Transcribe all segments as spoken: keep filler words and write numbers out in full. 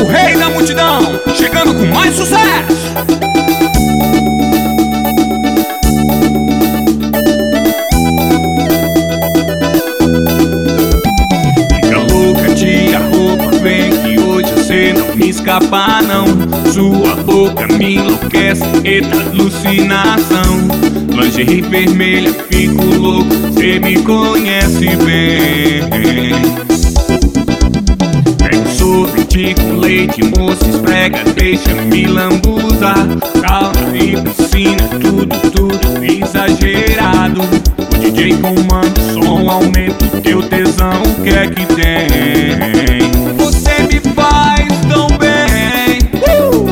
rei da multidão, chegando com mais sucesso. Fica louca, tira a roupa, vem que hoje você não me escapa não. Sua boca me enlouquece, eita alucinação. Lingerie vermelha, fico louco, cê me conhece bem. Pego sorvete com leite, moça esfrega, deixa me lambuzar. Calma e piscina, tudo, tudo exagerado. O D J comanda o som, aumenta o teu tesão, o que é que tem? Você me faz tão bem, uh!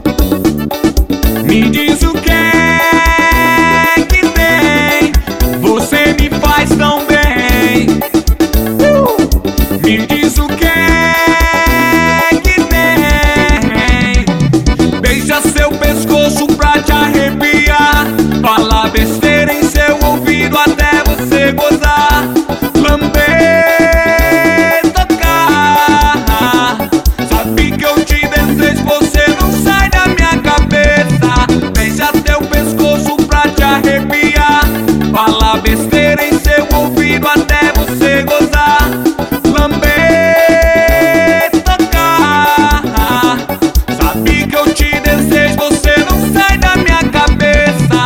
Me diz o que é que tem. Você me faz tão bem, uh! Me diz o que é que tem. Beija seu pescoço pra te arrepiar, fala besteira em seu ouvido até você gozar. Lamber, tocar, sabe que eu te desejo, você não sai da minha cabeça. Beija teu pescoço pra te arrepiar, fala besteira em seu ouvido até você gozar. Lamber, tocar, sabe que eu te desejo, você não sai da minha cabeça.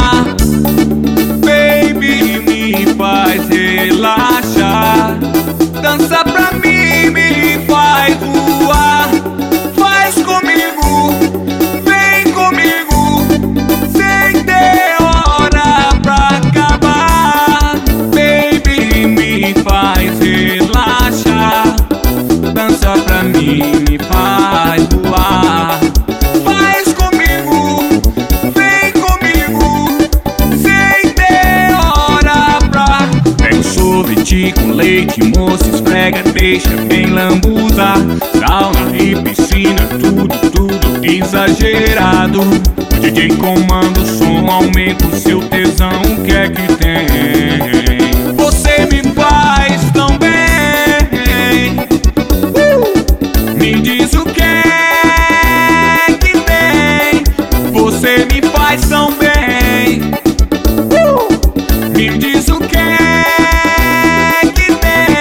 Baby, me faz relaxar, dança pra mim, me faz voar. Faz comigo, vem comigo, sem ter hora pra acabar. Baby, me faz relaxar, dança pra mim, me faz voar. Faz comigo, vem comigo, sem ter hora pra. Pega o sorvete com leite, moça esfrega, deixa bem lambuzar. Sauna e piscina, tudo, tudo exagerado. O D J comanda o som, aumenta o seu tesão, o que é que tem? Você me faz tão bem, uh! Me diz o que é que tem. Você me faz tão bem, uh! Me diz o que é que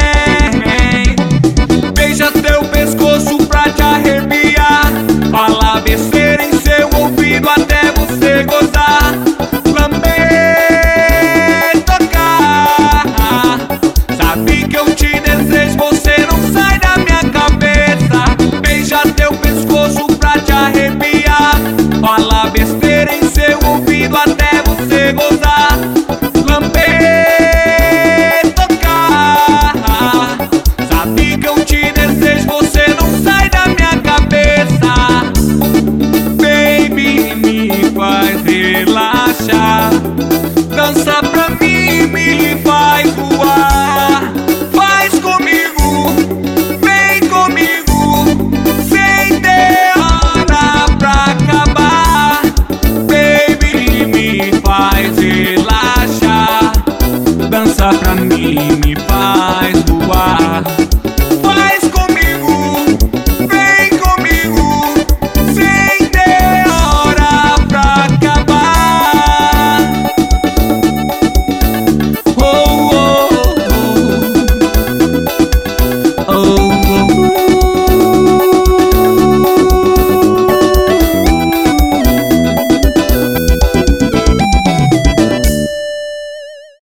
tem. Beija teu pescoço pra te arrepiar, fala besteira em seu ouvido até você gozar. Lamber, tocar, sabe que eu te desejo, você não sai da minha cabeça. Beija teu pescoço pra te arrepiar, fala besteira em seu ouvido até você gozar. Lamber, tocar, sabe que eu te desejo, você não sai da minha cabeça. Baby, me faz relaxar, dança pra mim, me faz voar. Faz comigo, vem comigo, sem ter hora pra acabar. Baby, me faz relaxar, dança pra mim, me faz voar.